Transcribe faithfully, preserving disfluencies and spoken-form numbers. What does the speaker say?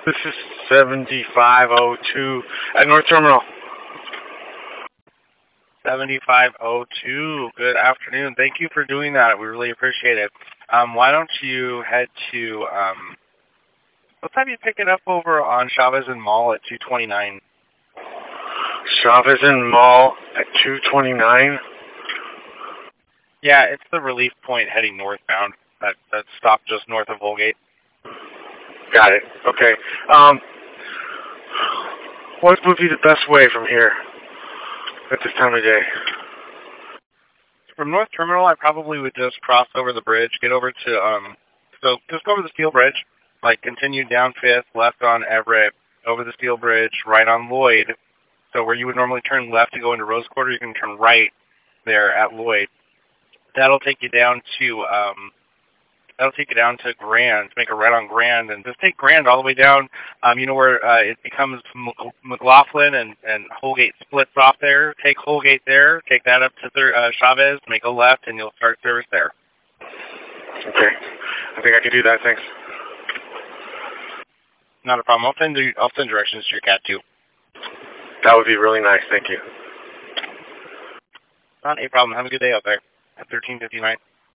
This is seventy-five oh two at North Terminal. seventy-five oh two. Good afternoon. Thank you for doing that. We really appreciate it. Um, why don't you head to, um, let's have you pick it up over on Chavez and Mall at two twenty-nine. Chavez and Mall at two twenty-nine? Yeah, it's the relief point heading northbound. That, that stop just north of Volgate. Got it. Okay. Um, what would be the best way from here at this time of day? From North Terminal, I probably would just cross over the bridge, get over to, um, so just go over the Steel Bridge, like continue down Fifth, left on Everett, over the Steel Bridge, right on Lloyd. So where you would normally turn left to go into Rose Quarter, you can turn right there at Lloyd. That'll take you down to, um, that'll take you down to Grand, make a right on Grand, and just take Grand all the way down. Um, you know where uh, it becomes McLaughlin and, and Holgate splits off there? Take Holgate there, take that up to thir- uh, Chavez, make a left, and you'll start service there. Okay. I think I can do that, thanks. Not a problem. I'll send, you, I'll send directions to your cat, too. That would be really nice, thank you. Not a problem. Have a good day out there at thirteen fifty-nine.